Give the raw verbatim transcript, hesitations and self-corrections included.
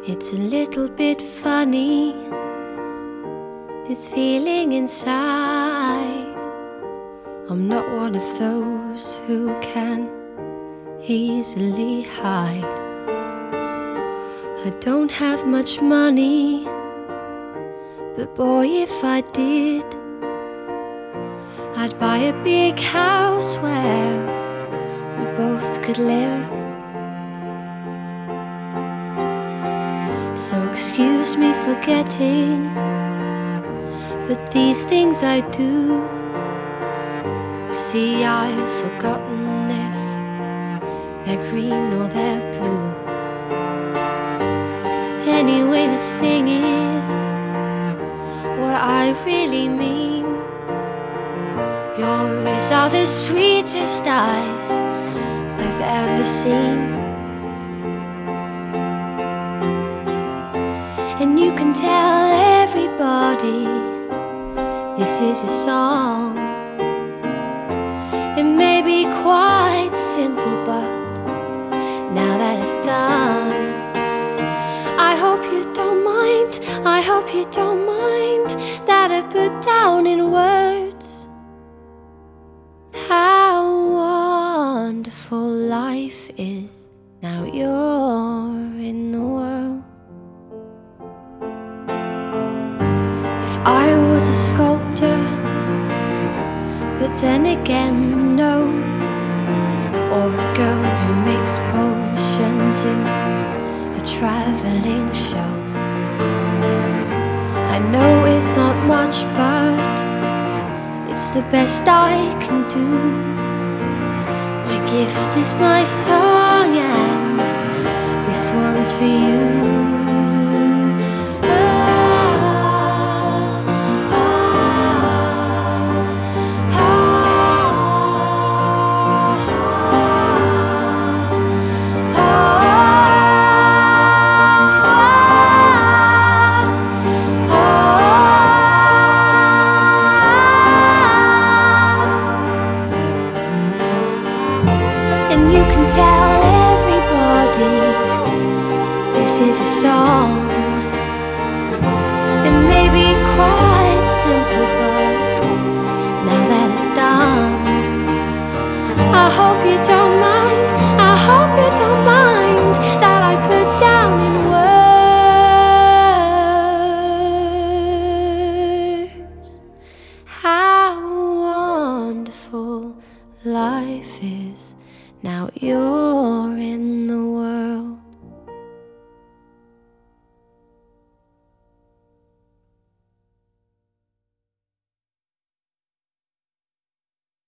It's a little bit funny, this feeling inside. I'm not one of those who can easily hide. I don't have much money, but boy, if I did, I'd buy a big house where we both could live. So excuse me for getting, but these things I do. You see, I've forgotten if they're green or they're blue. Anyway, the thing is, what I really mean, yours are the sweetest eyes I've ever seen. And you can tell everybody this is a song. It may be quite simple, but now that it's done, I hope you don't mind, I hope you don't mind that I put down in words how wonderful life is now you're in the world. If I was a sculptor, but then again no, or a girl who makes potions in a traveling show. I know it's not much, but it's the best I can do. My gift is my song, and this one's for you. And you can tell everybody this is a song. It may be quite simple, but now that it's done, I hope you don't mind, I hope you don't mind that I put down in words how wonderful life is now you're in the world.